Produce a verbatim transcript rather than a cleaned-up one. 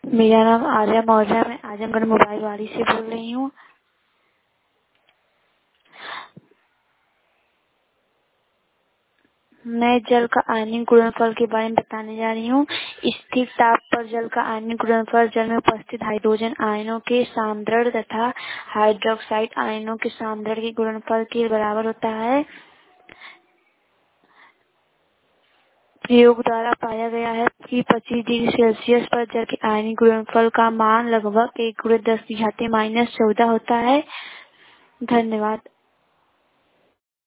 मेरा नाम आर्या मौर्य, मैं आजमगढ़ मोबाइल वाड़ी से बोल रही हूँ। मैं जल का आयनिक गुणनफल के बारे में बताने जा रही हूँ। स्थिर ताप पर जल का आयनिक गुणनफल जल में उपस्थित हाइड्रोजन आयनों के सान्द्रण तथा हाइड्रोक्साइड आयनों के सान्द्रण के गुणनफल के बराबर होता है। प्रयोग द्वारा पाया गया है कि पच्चीस डिग्री सेल्सियस पर जल के आयनिक गुणनफल का मान लगभग एक गुणे दस की घात माइनस चौदह होता है। धन्यवाद।